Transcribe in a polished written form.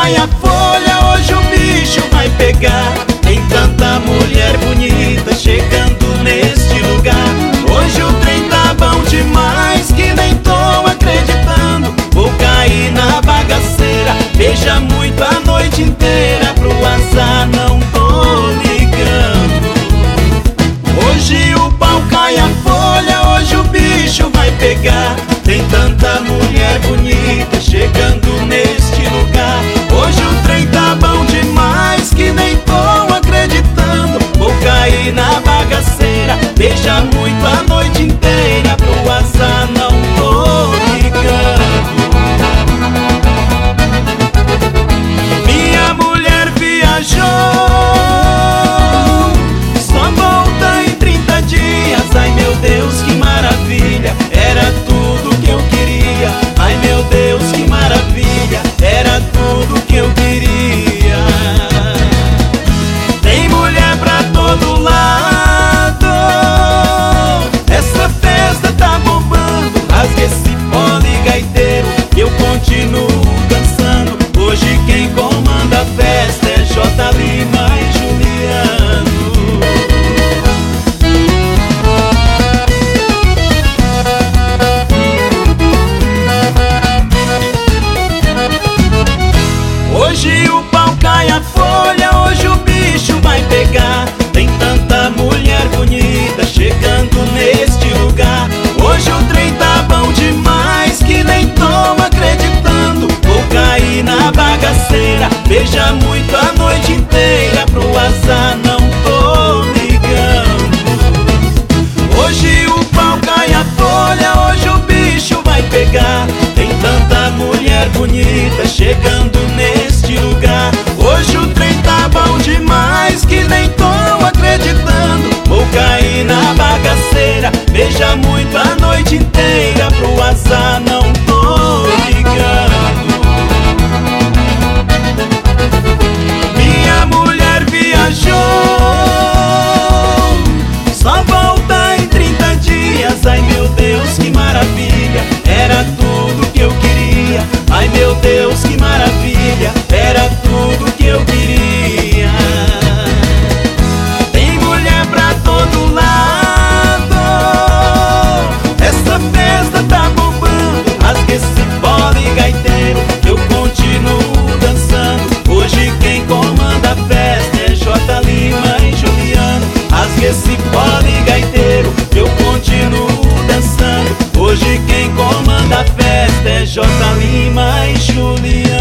cai a folha, hoje o bicho vai pegar. Tem tanta mulher bonita chegando neste lugar. Hoje o trem tá bom demais que nem tô acreditando. Vou cair na bagaceira, beija muito a noite inteira. Pro azar não tô ligando. Hoje o pau cai a folha, hoje o bicho vai pegar. Tem tanta mulher bonita chegando neste lugar. Hoje o trem tá bom demais que nem tô acreditando. Vou cair na bagaceira, beija muito a noite inteira. Pro azar não tô ligando. Minha mulher viajou, só volta em 30 dias. Ai meu Deus, que maravilha, era tudo que eu queria. Ai meu Deus, que maravilha, era tudo que eu queria. Tem mulher pra todo lado, essa festa tá bombando. Rasga esse fole gaiteiro, eu continuo dançando. Hoje quem comanda a festa é J. Lima e Juliano. Hoje o pau cai a folha, hoje o bicho vai pegar. Tem tanta mulher bonita chegando neste lugar. Hoje o trem tá bom demais que nem tô acreditando. Vou cair na bagaceira, beija muito a noite inteira. Pro azar não tô ligando. Hoje o pau cai a folha, hoje o bicho vai pegar. Tem tanta mulher bonita chegando neste lugar. Hoje o trem tá bom demais que nem tô acreditando. Vou cair na bagaceira, beija muito a noite inteira. Pro azar não tô ligando. Minha mulher viajou, só volta em 30 dias. Ai meu Deus, que maravilha, era tudo que eu queria. Ai meu Deus, que maravilha, era tudo que eu queria. Tem mulher pra todo lado, essa festa tá bombando. Rasga esse fole gaiteiro, eu continuo dançando. Hoje quem comanda a festa é J. Lima e Juliano. Rasga esse fole gaiteiro, eu continuo dançando. Hoje quem comanda a festa é J. Lima e Juliano.